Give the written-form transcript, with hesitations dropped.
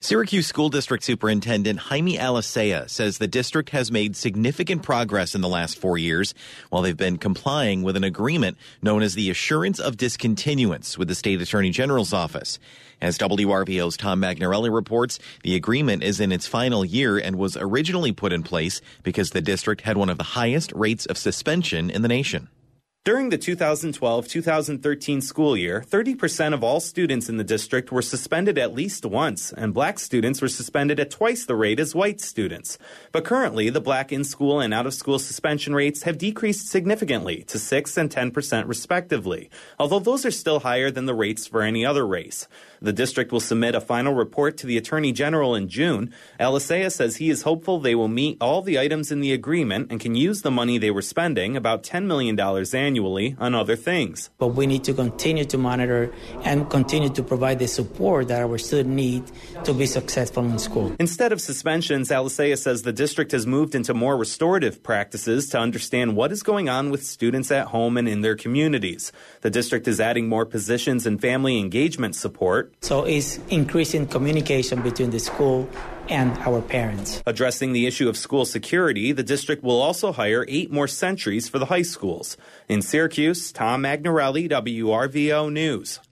Syracuse School District Superintendent Jaime Alicea says the district has made significant progress in the last 4 years while they've been complying with an agreement known as the Assurance of Discontinuance with the State Attorney General's office. As WRVO's Tom Magnarelli reports, the agreement is in its final year and was originally put in place because the district had one of the highest rates of suspension in the nation. During the 2012-2013 school year, 30% of all students in the district were suspended at least once, and black students were suspended at twice the rate as white students. But currently, the black in-school and out-of-school suspension rates have decreased significantly to 6% and 10% respectively, although those are still higher than the rates for any other race. The district will submit a final report to the Attorney General in June. Alicea says he is hopeful they will meet all the items in the agreement and can use the money they were spending, about $10 million annually, on other things. But we need to continue to monitor and continue to provide the support that our students need to be successful in school. Instead of suspensions, Alicea says the district has moved into more restorative practices to understand what is going on with students at home and in their communities. The district is adding more positions in family engagement support. So it's increasing communication between the school and our parents. Addressing the issue of school security, the district will also hire 8 more sentries for the high schools. In Syracuse, Tom Magnarelli, WRVO News.